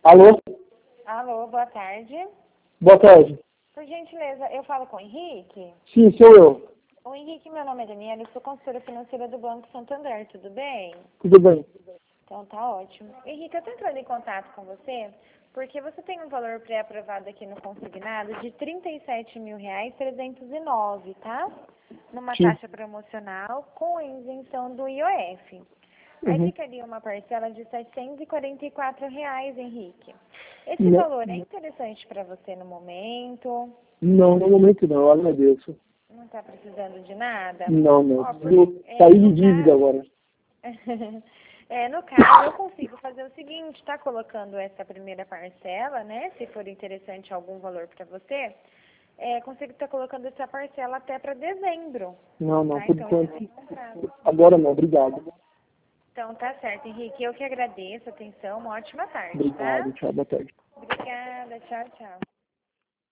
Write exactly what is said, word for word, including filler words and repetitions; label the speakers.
Speaker 1: Alô?
Speaker 2: Alô, boa tarde.
Speaker 1: Boa tarde.
Speaker 2: Por gentileza, eu falo com o Henrique?
Speaker 1: Sim, sou eu.
Speaker 2: O Henrique, meu nome é Daniela, eu sou consultora financeira do Banco Santander, tudo bem?
Speaker 1: Tudo bem.
Speaker 2: Então tá ótimo. Henrique, eu tô entrando em contato com você porque você tem um valor pré-aprovado aqui no consignado de trinta e sete mil reais trezentos e nove, tá? Numa
Speaker 1: Sim.
Speaker 2: taxa promocional com isenção do I O F. Aí
Speaker 1: Uhum.
Speaker 2: ficaria uma parcela de setecentos e quarenta e quatro reais, Henrique. Esse
Speaker 1: Não,
Speaker 2: valor é interessante para você no momento?
Speaker 1: não, no momento não, eu agradeço.
Speaker 2: Não está precisando de nada?
Speaker 1: Não, não.
Speaker 2: Ó, por-
Speaker 1: Eu
Speaker 2: é,
Speaker 1: saí de
Speaker 2: no
Speaker 1: dívida
Speaker 2: caso,
Speaker 1: agora.
Speaker 2: é, no caso, eu consigo fazer o seguinte, tá colocando essa primeira parcela, né? Se for interessante algum valor para você, é, consigo estar colocando essa parcela até para dezembro.
Speaker 1: Não, não,
Speaker 2: Tá?
Speaker 1: por
Speaker 2: Então, isso
Speaker 1: enquanto.
Speaker 2: tem um prazo.
Speaker 1: Agora não, obrigado.
Speaker 2: Então, tá certo, Henrique. Eu que agradeço a atenção. Uma ótima tarde, tá?
Speaker 1: Obrigado, tchau, boa tarde.
Speaker 2: Obrigada. Tchau, tchau.